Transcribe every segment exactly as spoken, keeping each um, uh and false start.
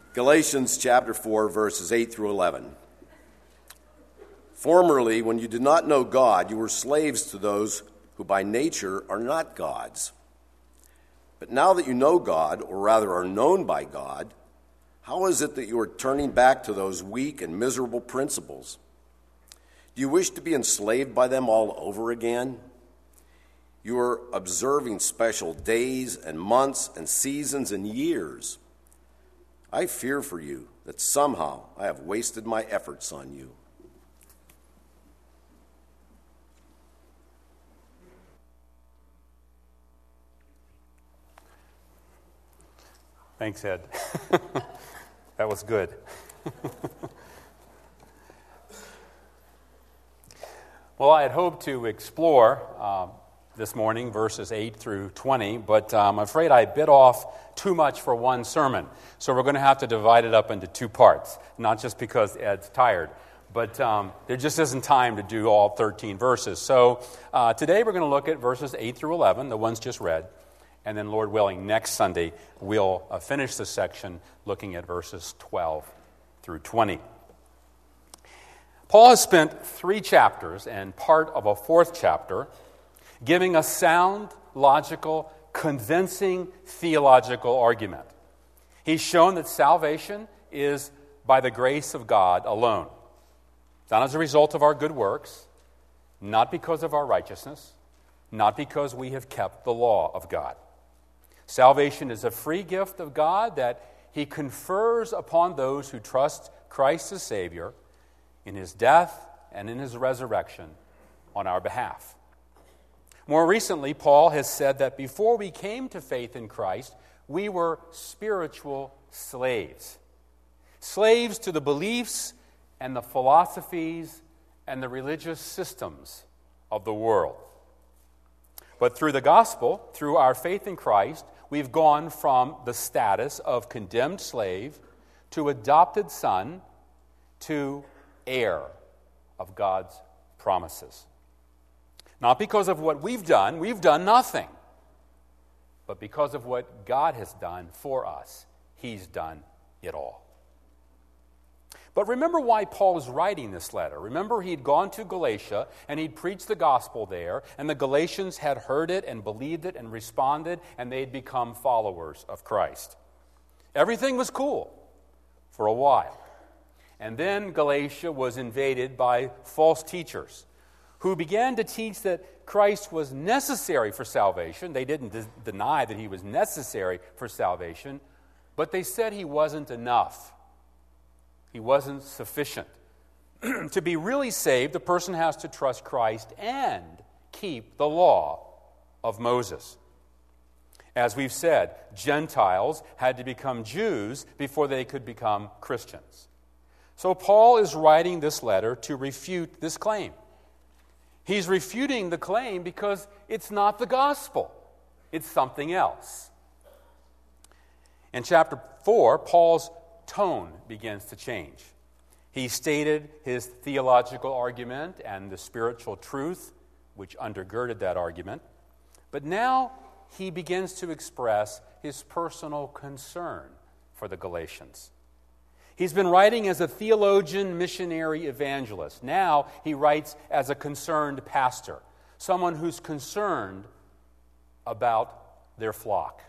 Galatians chapter four, verses eight through eleven. Formerly, when you did not know God, you were slaves to those who by nature are not gods. But now that you know God, or rather are known by God, how is it that you are turning back to those weak and miserable principles? Do you wish to be enslaved by them all over again? You are observing special days and months and seasons and years. I fear for you that somehow I have wasted my efforts on you. Thanks, Ed. That was good. Well, I had hoped to explore um, this morning verses eight through twenty, but um, I'm afraid I bit off too much for one sermon. So we're going to have to divide it up into two parts, not just because Ed's tired, but um, there just isn't time to do all thirteen verses. So uh, today we're going to look at verses eight through eleven, the ones just read. And then, Lord willing, next Sunday, we'll uh, finish this section looking at verses twelve through twenty. Paul has spent three chapters and part of a fourth chapter giving a sound, logical, convincing theological argument. He's shown that salvation is by the grace of God alone, not as a result of our good works, not because of our righteousness, not because we have kept the law of God. Salvation is a free gift of God that He confers upon those who trust Christ as Savior in His death and in His resurrection on our behalf. More recently, Paul has said that before we came to faith in Christ, we were spiritual slaves. Slaves to the beliefs and the philosophies and the religious systems of the world. But through the gospel, through our faith in Christ, we've gone from the status of condemned slave to adopted son to heir of God's promises. Not because of what we've done, we've done nothing, but because of what God has done for us, He's done it all. But remember why Paul is writing this letter. Remember, he'd gone to Galatia and he'd preached the gospel there, and the Galatians had heard it and believed it and responded, and they'd become followers of Christ. Everything was cool for a while. And then Galatia was invaded by false teachers who began to teach that Christ was necessary for salvation. They didn't de- deny that He was necessary for salvation, but they said He wasn't enough. He wasn't sufficient. To be really saved, the person has to trust Christ and keep the law of Moses. As we've said, Gentiles had to become Jews before they could become Christians. So Paul is writing this letter to refute this claim. He's refuting the claim because it's not the gospel. It's something else. In chapter four, Paul's tone begins to change. He stated his theological argument and the spiritual truth which undergirded that argument. But now he begins to express his personal concern for the Galatians. He's been writing as a theologian, missionary, evangelist. Now he writes as a concerned pastor, someone who's concerned about their flock.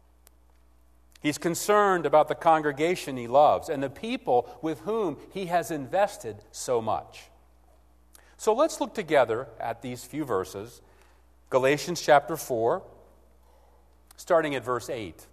He's concerned about the congregation he loves and the people with whom he has invested so much. So let's look together at these few verses. Galatians chapter four, starting at verse eight,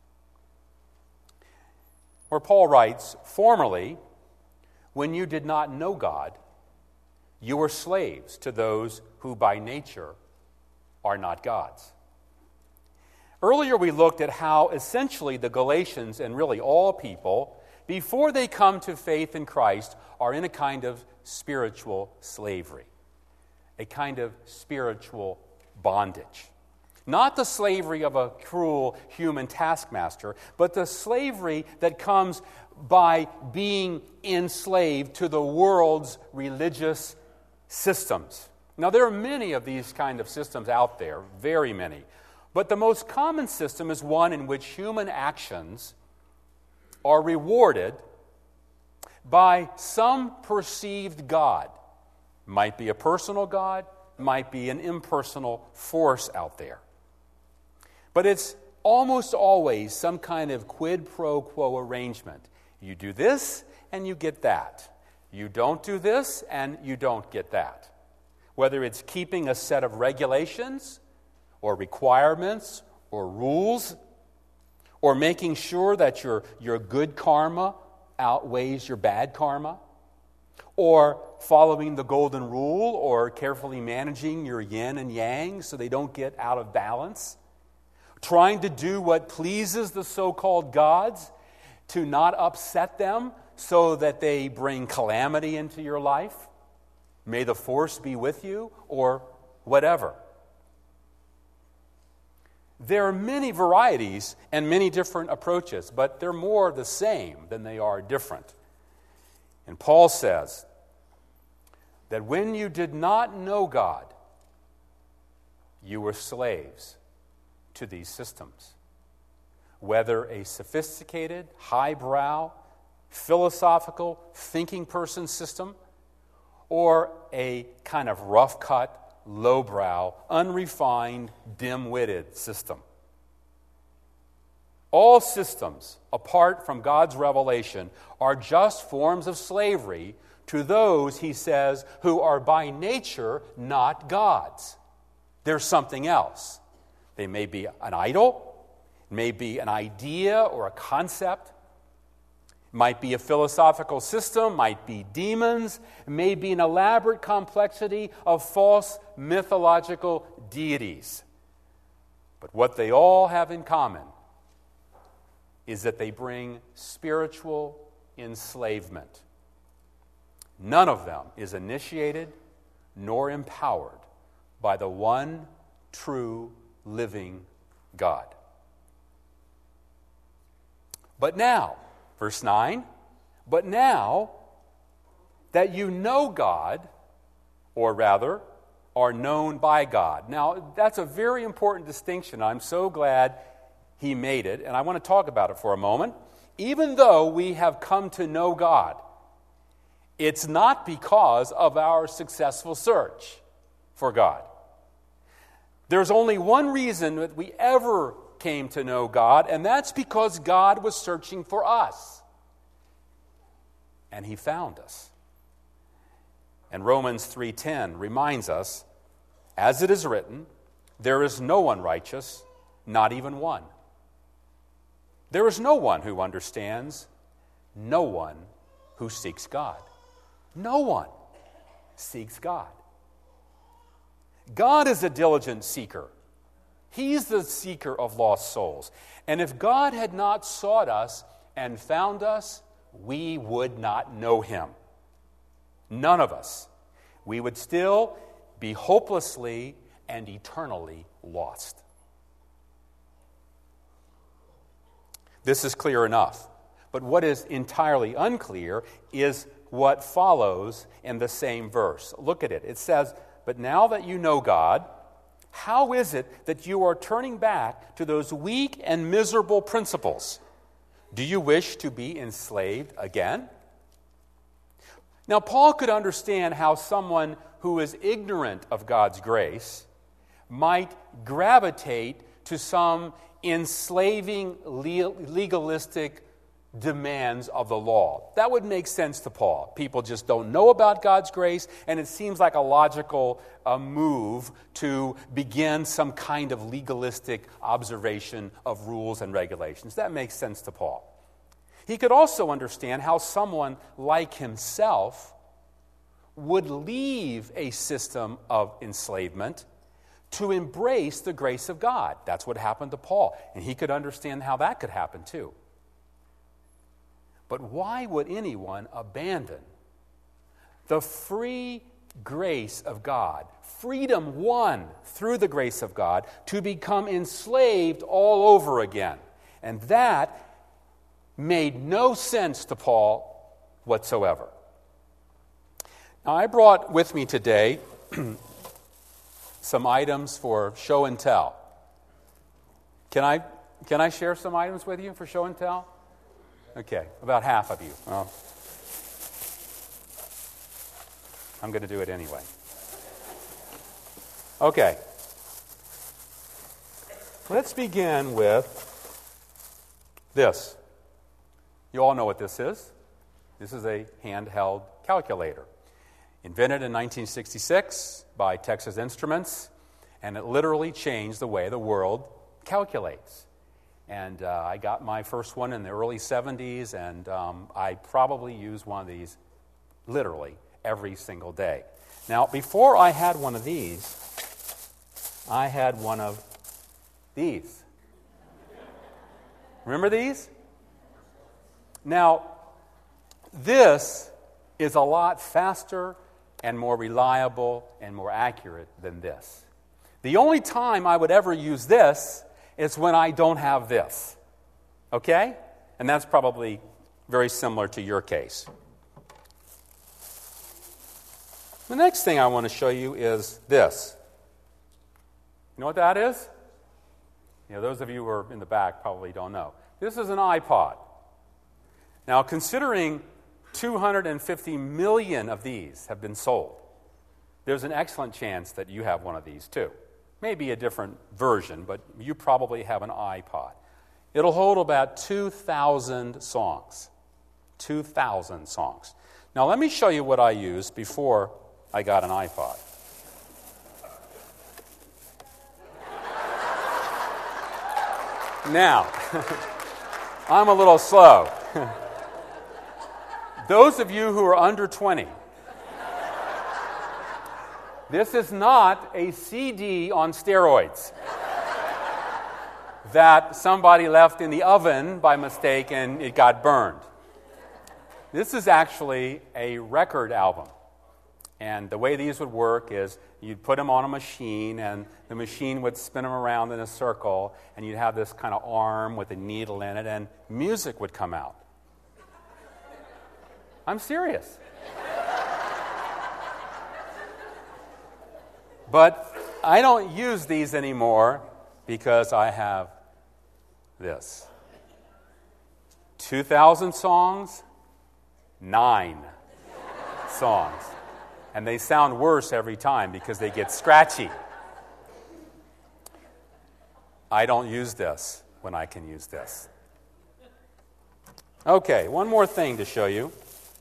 where Paul writes, "Formerly, when you did not know God, you were slaves to those who by nature are not gods." Earlier we looked at how essentially the Galatians, and really all people, before they come to faith in Christ, are in a kind of spiritual slavery, a kind of spiritual bondage. Not the slavery of a cruel human taskmaster, but the slavery that comes by being enslaved to the world's religious systems. Now, there are many of these kind of systems out there, very many. But the most common system is one in which human actions are rewarded by some perceived God. Might be a personal God, might be an impersonal force out there. But it's almost always some kind of quid pro quo arrangement. You do this and you get that. You don't do this and you don't get that. Whether it's keeping a set of regulations or requirements or rules, or making sure that your, your good karma outweighs your bad karma, or following the golden rule, or carefully managing your yin and yang so they don't get out of balance, trying to do what pleases the so-called gods to not upset them so that they bring calamity into your life. May the force be with you, or whatever. There are many varieties and many different approaches, but they're more the same than they are different. And Paul says that when you did not know God, you were slaves to these systems. Whether a sophisticated, highbrow, philosophical, thinking person system, or a kind of rough-cut, lowbrow, unrefined, dim-witted system. All systems, apart from God's revelation, are just forms of slavery to those, he says, who are by nature not gods. They're something else. They may be an idol, may be an idea or a concept, might be a philosophical system, might be demons, may be an elaborate complexity of false mythological deities. But what they all have in common is that they bring spiritual enslavement. None of them is initiated nor empowered by the one true living God. But now, verse nine, but now that you know God, or rather, are known by God. Now, that's a very important distinction. I'm so glad he made it, and I want to talk about it for a moment. Even though we have come to know God, it's not because of our successful search for God. There's only one reason that we ever came to know God, and that's because God was searching for us. And he found us. And Romans three ten reminds us, as it is written, there is no one righteous, not even one. There is no one who understands, no one who seeks God. No one seeks God. God is a diligent seeker. He's the seeker of lost souls. And if God had not sought us and found us, we would not know him. None of us. We would still be hopelessly and eternally lost. This is clear enough. But what is entirely unclear is what follows in the same verse. Look at it. It says, but now that you know God, how is it that you are turning back to those weak and miserable principles? Do you wish to be enslaved again? Now, Paul could understand how someone who is ignorant of God's grace might gravitate to some enslaving, legalistic demands of the law. That would make sense to Paul. People just don't know about God's grace, and it seems like a logical uh, move to begin some kind of legalistic observation of rules and regulations. That makes sense to Paul. He could also understand how someone like himself would leave a system of enslavement to embrace the grace of God. That's what happened to Paul, and he could understand how that could happen too. But why would anyone abandon the free grace of God, freedom won through the grace of God, to become enslaved all over again? And that made no sense to Paul whatsoever. Now, I brought with me today some items for show and tell. Can I, can I share some items with you for show and tell? Okay, about half of you. Well, I'm going to do it anyway. Okay. Let's begin with this. You all know what this is. This is a handheld calculator. Invented in nineteen sixty-six by Texas Instruments, and it literally changed the way the world calculates. And uh, I got my first one in the early seventies, and um, I probably use one of these literally every single day. Now, before I had one of these, I had one of these. Remember these? Now, this is a lot faster and more reliable and more accurate than this. The only time I would ever use this is when I don't have this. Okay? And that's probably very similar to your case. The next thing I want to show you is this. You know what that is? You know, those of you who are in the back probably don't know. This is an iPod. Now, considering two hundred fifty million of these have been sold, there's an excellent chance that you have one of these too. Maybe a different version, but you probably have an iPod. It'll hold about two thousand songs. two thousand songs. Now, let me show you what I used before I got an iPod. Now, I'm a little slow. Those of you who are under twenty, this is not a C D on steroids that somebody left in the oven by mistake and it got burned. This is actually a record album. And the way these would work is you'd put them on a machine, and the machine would spin them around in a circle, and you'd have this kind of arm with a needle in it, and music would come out. I'm serious. But I don't use these anymore because I have this. two thousand songs, nine songs. And they sound worse every time because they get scratchy. I don't use this when I can use this. Okay, one more thing to show you.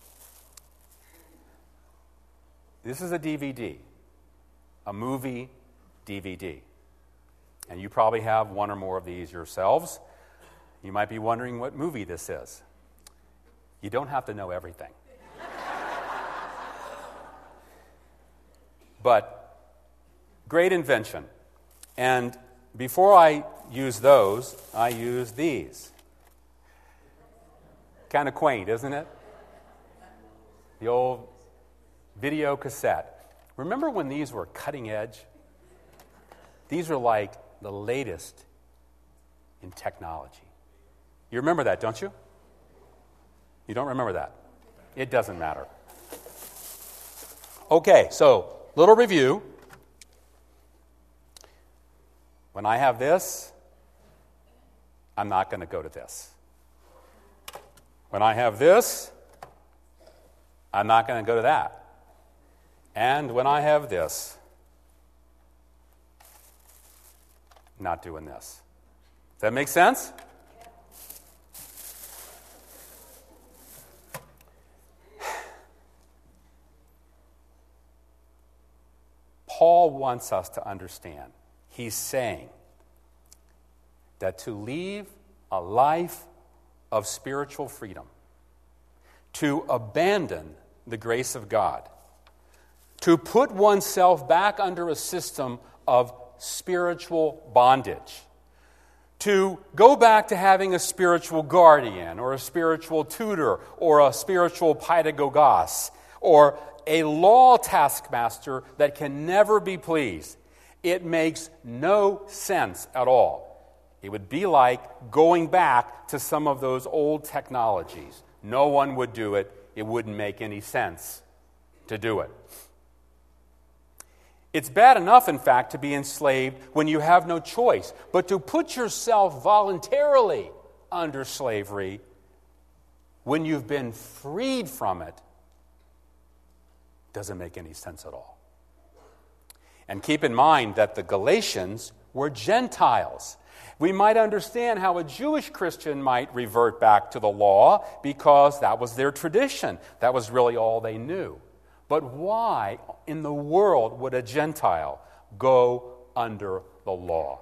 This is a D V D, a movie D V D. And you probably have one or more of these yourselves. You might be wondering what movie this is. You don't have to know everything. But great invention. And before I use those, I use these. Kind of quaint, isn't it? The old video cassette. Remember when these were cutting edge? These are like the latest in technology. You remember that, don't you? You don't remember that? It doesn't matter. Okay, so little review. When I have this, I'm not going to go to this. When I have this, I'm not going to go to that. And when I have this, I'm not doing this. Does that make sense? Paul wants us to understand. He's saying that to leave a life of spiritual freedom, to abandon the grace of God, to put oneself back under a system of spiritual bondage, to go back to having a spiritual guardian or a spiritual tutor or a spiritual pedagogos or a law taskmaster that can never be pleased. It makes no sense at all. It would be like going back to some of those old technologies. No one would do it. It wouldn't make any sense to do it. It's bad enough, in fact, to be enslaved when you have no choice. But to put yourself voluntarily under slavery, when you've been freed from it, doesn't make any sense at all. And keep in mind that the Galatians were Gentiles. We might understand how a Jewish Christian might revert back to the law because that was their tradition. That was really all they knew. But why in the world would a Gentile go under the law?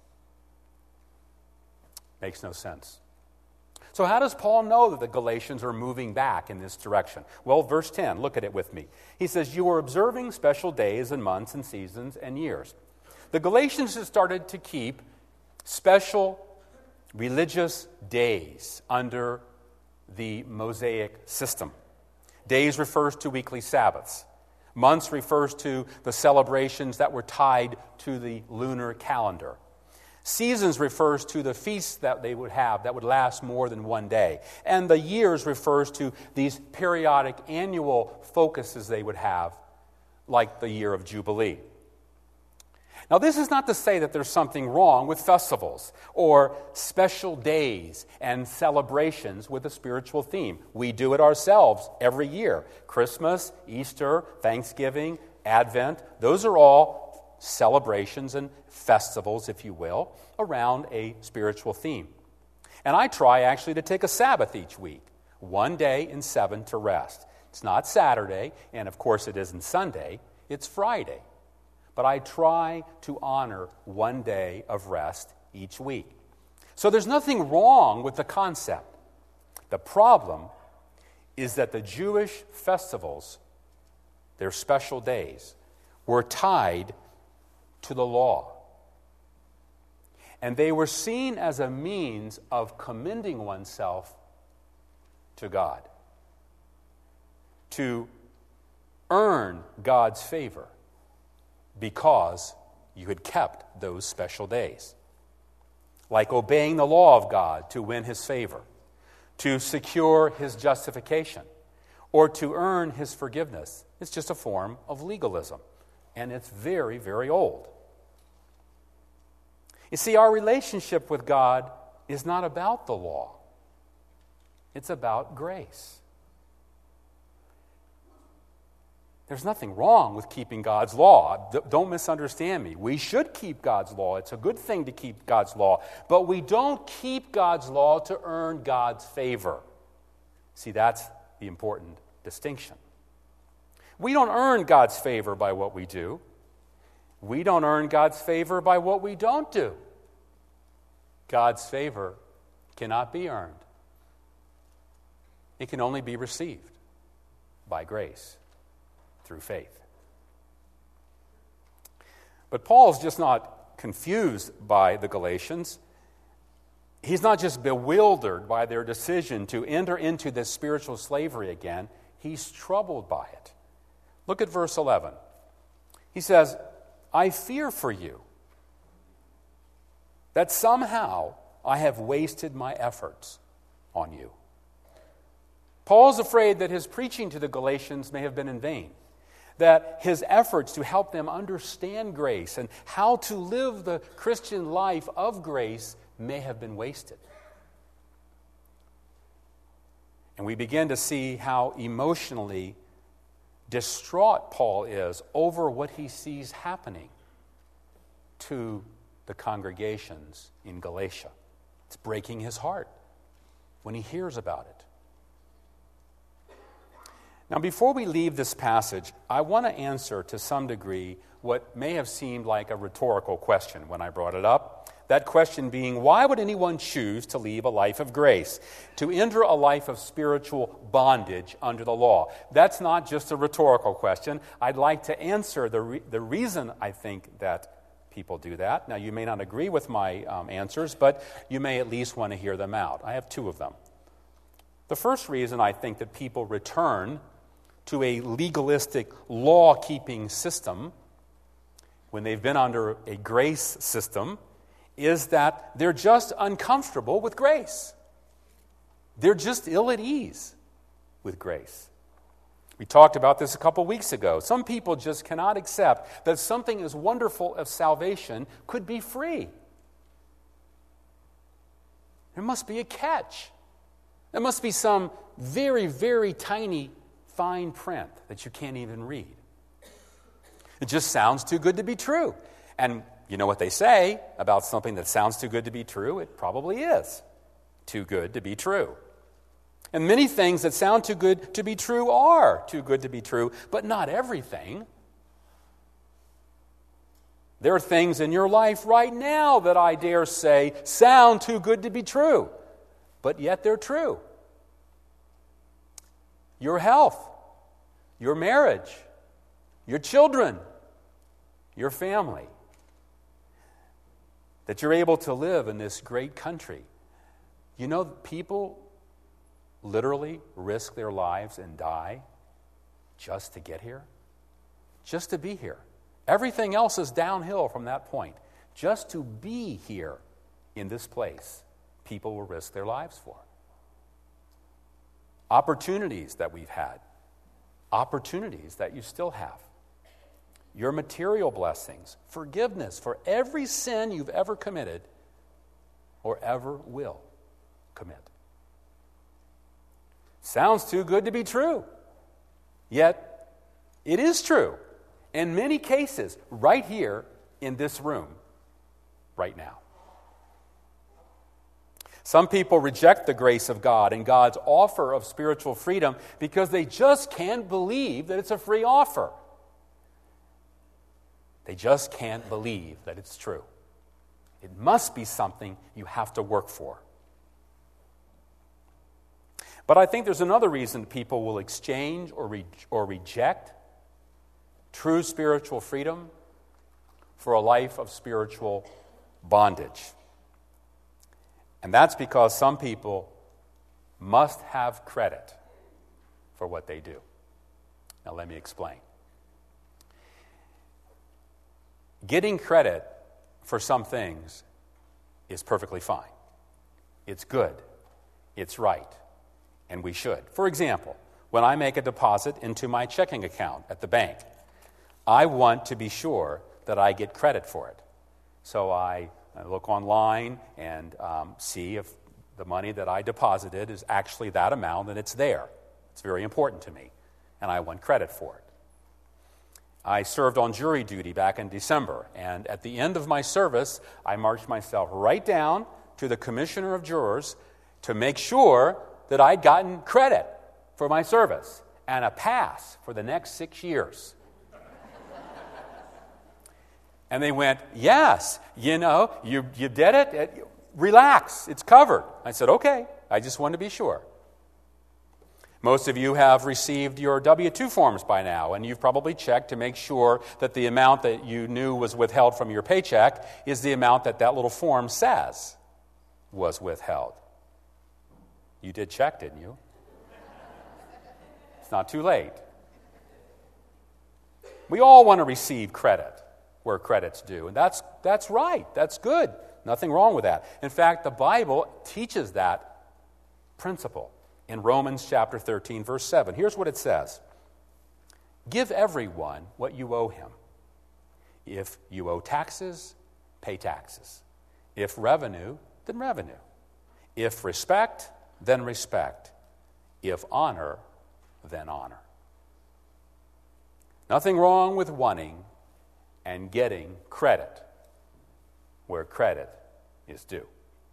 Makes no sense. So how does Paul know that the Galatians are moving back in this direction? Well, verse ten, look at it with me. He says, you are observing special days and months and seasons and years. The Galatians had started to keep special religious days under the Mosaic system. Days refers to weekly Sabbaths. Months refers to the celebrations that were tied to the lunar calendar. Seasons refers to the feasts that they would have that would last more than one day. And the years refers to these periodic annual focuses they would have, like the year of Jubilee. Now, this is not to say that there's something wrong with festivals or special days and celebrations with a spiritual theme. We do it ourselves every year. Christmas, Easter, Thanksgiving, Advent, those are all celebrations and festivals, if you will, around a spiritual theme. And I try actually to take a Sabbath each week, one day in seven to rest. It's not Saturday, and of course it isn't Sunday, it's Friday. But I try to honor one day of rest each week. So there's nothing wrong with the concept. The problem is that the Jewish festivals, their special days, were tied to the law. And they were seen as a means of commending oneself to God, to earn God's favor because you had kept those special days. Like obeying the law of God to win His favor, to secure His justification, or to earn His forgiveness. It's just a form of legalism. And it's very, very old. You see, our relationship with God is not about the law. It's about grace. There's nothing wrong with keeping God's law. D- don't misunderstand me. We should keep God's law. It's a good thing to keep God's law. But we don't keep God's law to earn God's favor. See, that's the important distinction. We don't earn God's favor by what we do. We don't earn God's favor by what we don't do. God's favor cannot be earned. It can only be received by grace through faith. But Paul's just not confused by the Galatians. He's not just bewildered by their decision to enter into this spiritual slavery again. He's troubled by it. Look at verse eleven. He says, I fear for you that somehow I have wasted my efforts on you. Paul's afraid that his preaching to the Galatians may have been in vain, that his efforts to help them understand grace and how to live the Christian life of grace may have been wasted. And we begin to see how emotionally distraught Paul is over what he sees happening to the congregations in Galatia. It's breaking his heart when he hears about it. Now, before we leave this passage, I want to answer to some degree what may have seemed like a rhetorical question when I brought it up. That question being, why would anyone choose to leave a life of grace, to enter a life of spiritual bondage under the law? That's not just a rhetorical question. I'd like to answer the re- the reason I think that people do that. Now, you may not agree with my um, answers, but you may at least want to hear them out. I have two of them. The first reason I think that people return to a legalistic law-keeping system when they've been under a grace system is that they're just uncomfortable with grace. They're just ill at ease with grace. We talked about this a couple weeks ago. Some people just cannot accept that something as wonderful as salvation could be free. There must be a catch. There must be some very, very tiny fine print that you can't even read. It just sounds too good to be true. And you know what they say about something that sounds too good to be true? It probably is too good to be true. And many things that sound too good to be true are too good to be true, but not everything. There are things in your life right now that I dare say sound too good to be true, but yet they're true. Your health, your marriage, your children, your family, that you're able to live in this great country. You know, people literally risk their lives and die just to get here, just to be here. Everything else is downhill from that point. Just to be here in this place, people will risk their lives for. Opportunities that we've had, opportunities that you still have, your material blessings, forgiveness for every sin you've ever committed or ever will commit. Sounds too good to be true. Yet, it is true. In many cases, right here in this room, right now. Some people reject the grace of God and God's offer of spiritual freedom because they just can't believe that it's a free offer. They just can't believe that it's true. It must be something you have to work for. But I think there's another reason people will exchange or, re- or reject true spiritual freedom for a life of spiritual bondage. And that's because some people must have credit for what they do. Now let me explain. Getting credit for some things is perfectly fine. It's good. It's right. And we should. For example, when I make a deposit into my checking account at the bank, I want to be sure that I get credit for it. So I look online and um, see if the money that I deposited is actually that amount and it's there. It's very important to me, and I want credit for it. I served on jury duty back in December, and at the end of my service, I marched myself right down to the commissioner of jurors to make sure that I'd gotten credit for my service and a pass for the next six years. And they went, yes, you know, you, you did it. it. Relax, it's covered. I said, okay, I just wanted to be sure. Most of you have received your W two forms by now, and you've probably checked to make sure that the amount that you knew was withheld from your paycheck is the amount that that little form says was withheld. You did check, didn't you? It's not too late. We all want to receive credit where credit's due, and that's that's right. That's good. Nothing wrong with that. In fact, the Bible teaches that principle. In Romans chapter thirteen, verse seven. Here's what it says. Give everyone what you owe him. If you owe taxes, pay taxes. If revenue, then revenue. If respect, then respect. If honor, then honor. Nothing wrong with wanting and getting credit where credit is due.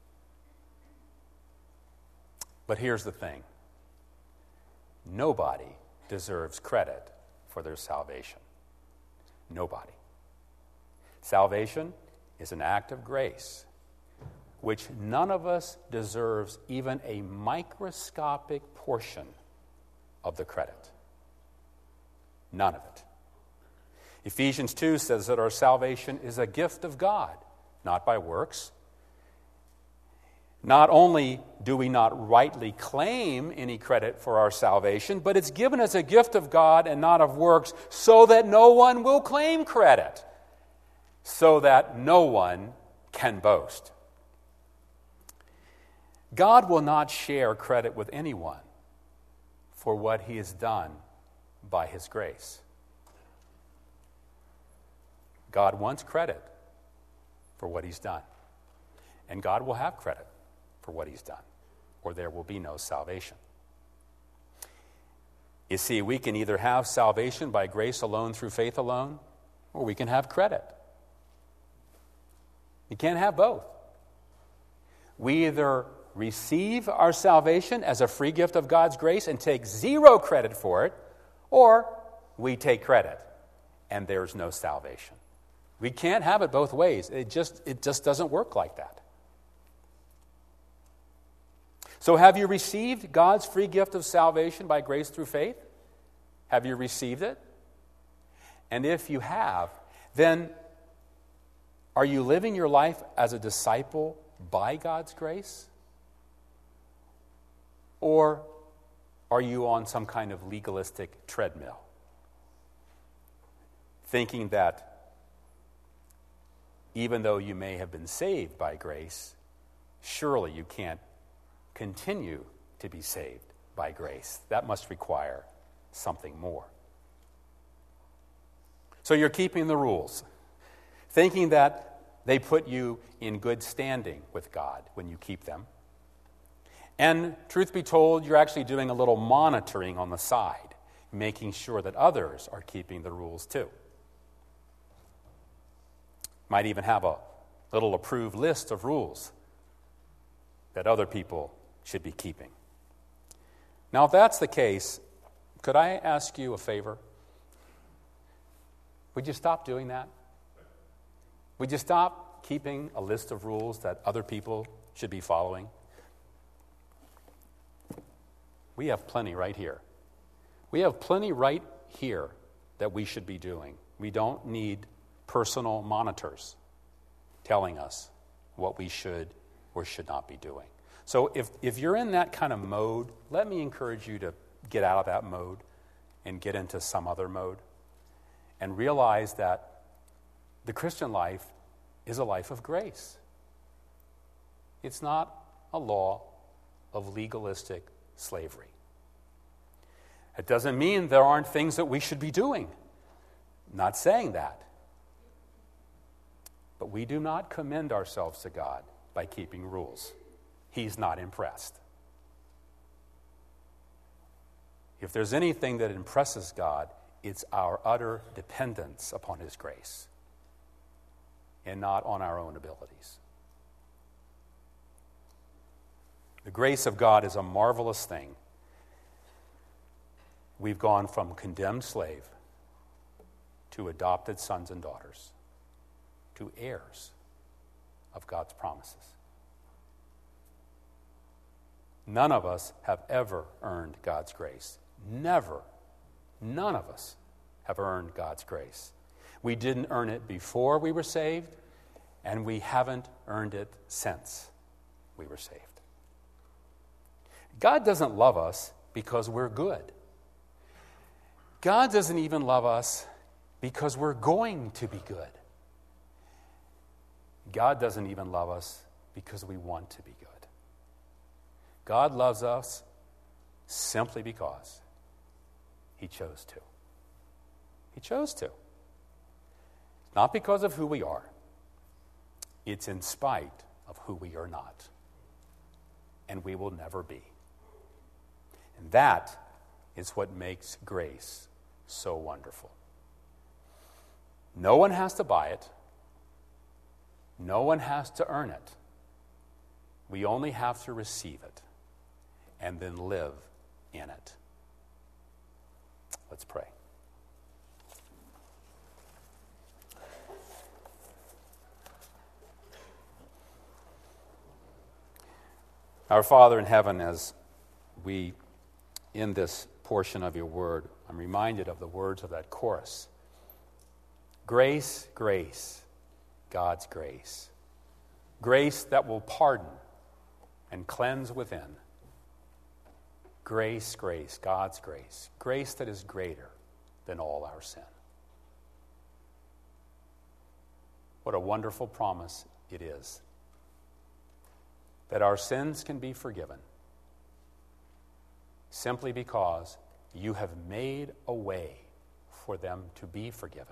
But here's the thing. Nobody deserves credit for their salvation. Nobody. Salvation is an act of grace, which none of us deserves even a microscopic portion of the credit. None of it. Ephesians two says that our salvation is a gift of God, not by works. Not only do we not rightly claim any credit for our salvation, but it's given as a gift of God and not of works, so that no one will claim credit, so that no one can boast. God will not share credit with anyone for what he has done by his grace. God wants credit for what he's done, and God will have credit for what he's done or there will be no salvation. You see, we can either have salvation by grace alone through faith alone, or we can have credit. You can't have both. We either receive our salvation as a free gift of God's grace and take zero credit for it, or we take credit and there's no salvation. We can't have it both ways. It just, it just doesn't work like that. So have you received God's free gift of salvation by grace through faith? Have you received it? And if you have, then are you living your life as a disciple by God's grace? Or are you on some kind of legalistic treadmill, thinking that even though you may have been saved by grace, surely you can't continue to be saved by grace? That must require something more. So you're keeping the rules, thinking that they put you in good standing with God when you keep them. And truth be told, you're actually doing a little monitoring on the side, making sure that others are keeping the rules too. Might even have a little approved list of rules that other people should be keeping. Now, if that's the case, could I ask you a favor? Would you stop doing that? Would you stop keeping a list of rules that other people should be following? We have plenty right here. We have plenty right here that we should be doing. We don't need personal monitors telling us what we should or should not be doing. So if, if you're in that kind of mode, let me encourage you to get out of that mode and get into some other mode and realize that the Christian life is a life of grace. It's not a law of legalistic slavery. It doesn't mean there aren't things that we should be doing. Not saying that. But we do not commend ourselves to God by keeping rules. He's not impressed. If there's anything that impresses God, it's our utter dependence upon His grace and not on our own abilities. The grace of God is a marvelous thing. We've gone from condemned slave to adopted sons and daughters, to heirs of God's promises. None of us have ever earned God's grace. Never. None of us have earned God's grace. We didn't earn it before we were saved, and we haven't earned it since we were saved. God doesn't love us because we're good. God doesn't even love us because we're going to be good. God doesn't even love us because we want to be good. God loves us simply because He chose to. He chose to. Not because of who we are. It's in spite of who we are not. And we will never be. And that is what makes grace so wonderful. No one has to buy it. No one has to earn it. We only have to receive it and then live in it. Let's pray. Our Father in heaven, as we in this portion of your word, I'm reminded of the words of that chorus. Grace, grace, God's grace. Grace that will pardon and cleanse within. Grace, grace, God's grace. Grace that is greater than all our sin. What a wonderful promise it is that our sins can be forgiven simply because you have made a way for them to be forgiven.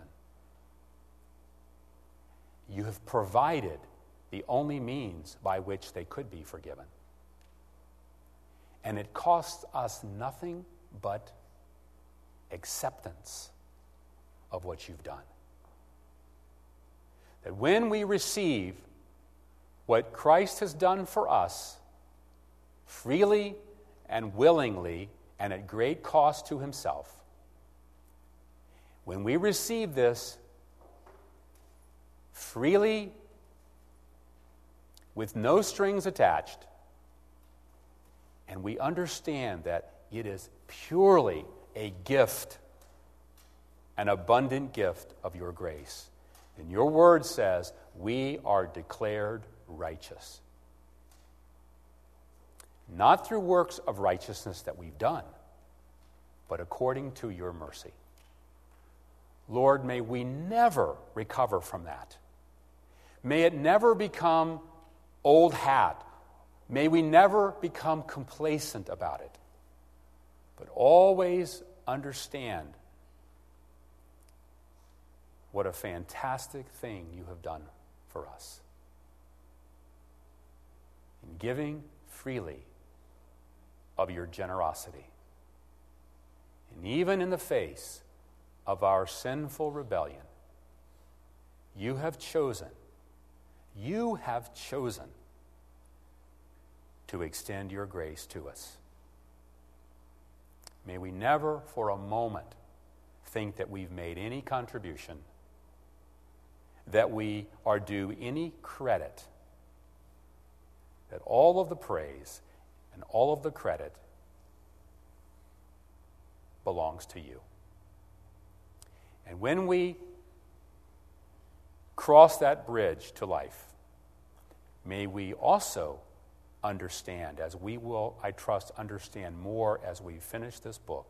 You have provided the only means by which they could be forgiven. And it costs us nothing but acceptance of what you've done. That when we receive what Christ has done for us, freely and willingly and at great cost to himself, when we receive this freely, with no strings attached, and we understand that it is purely a gift, an abundant gift of your grace, and your word says we are declared righteous. Not through works of righteousness that we've done, but according to your mercy. Lord, may we never recover from that. May it never become old hat. May we never become complacent about it, but always understand what a fantastic thing you have done for us. In giving freely of your generosity. And even in the face of our sinful rebellion, you have chosen, you have chosen to extend your grace to us. May we never for a moment think that we've made any contribution, that we are due any credit, that all of the praise and all of the credit belongs to you. And when we cross that bridge to life, may we also understand, as we will, I trust, understand more as we finish this book,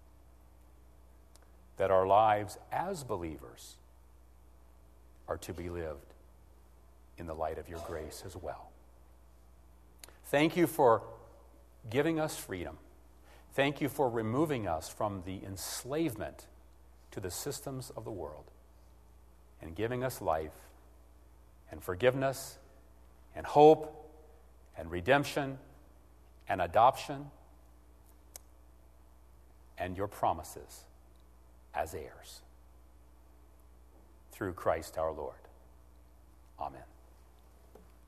that our lives as believers are to be lived in the light of your grace as well. Thank you for giving us freedom. Thank you for removing us from the enslavement to the systems of the world and giving us life and forgiveness and hope and redemption and adoption and your promises as heirs through Christ our Lord. Amen.